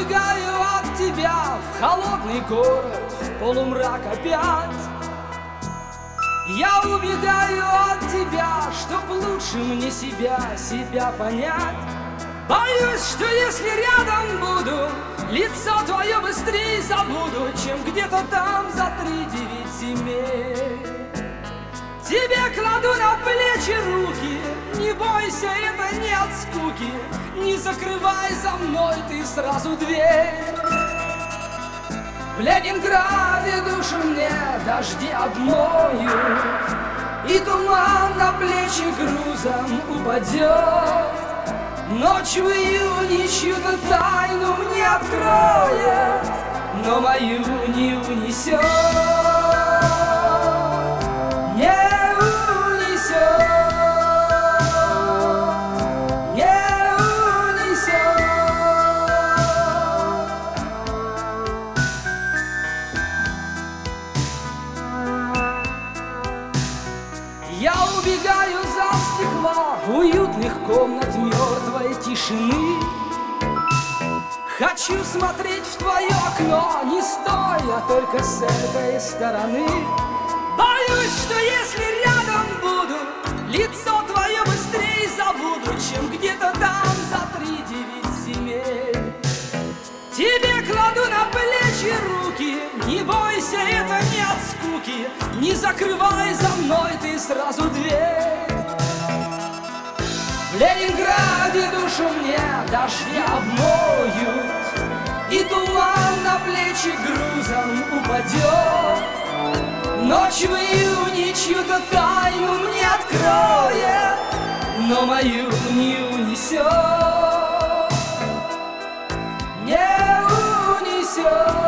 убегаю от тебя в холодный город, в полумрак опять. Я убегаю от тебя, чтоб лучше мне себя понять. Боюсь, что если рядом буду, лицо твое быстрее забуду, чем где-то там за 3-9 земель. Тебе кладу на плечи руки, не бойся, это не от скуки, не закрывай за мной ты сразу дверь. В Ленинграде душу мне дожди обмоют, и туман на плечи грузом упадет. Ночь в июне чью-то тайну мне откроет, но мою не унесет. Я убегаю за стекла уютных комнат мертвой тишины. Хочу смотреть в твое окно, не стоя только с этой стороны. Боюсь, что если рядом буду, лицо твое быстрее забуду, чем где-то там за 3-9 земель. Тебе кладу на плечи руки, не бойся, это не от скуки, не закрывай за мной ты сразу дверь. В Ленинграде душу мне дожди обмоют, и туман на плечи грузом упадет. Ночь в июне чью-то тайну мне откроет, но мою не унесет. Не унесет.